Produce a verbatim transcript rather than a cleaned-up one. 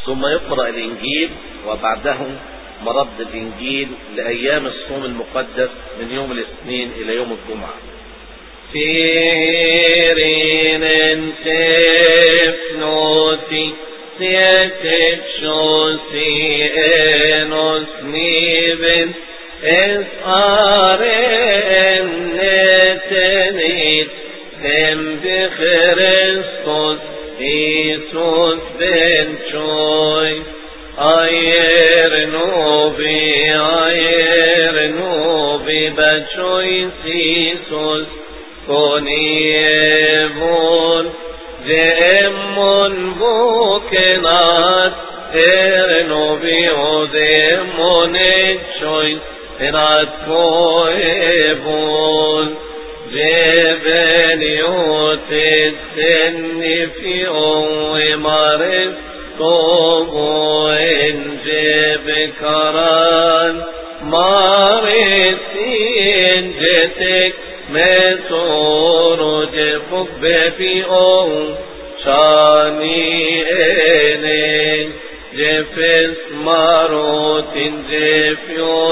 ثم يقرأ الإنجيل، وبعده مرد الإنجيل لأيام الصوم المقدس من يوم الاثنين إلى يوم الجمعة. Sirin en tefnoti Sietet shosi enos niven Es aren netenit Tem b'Christos Isus ben choy Ayer novi, ayer novi Bachoy Isus Konievon Demon vokenat Ernovi o demon echoin Erat koevon Jeveniot etsenifio emares Togo en jevekaran Maresin jetek Mesoro jefuk bepi o Shani ene Jefes marotin jefyo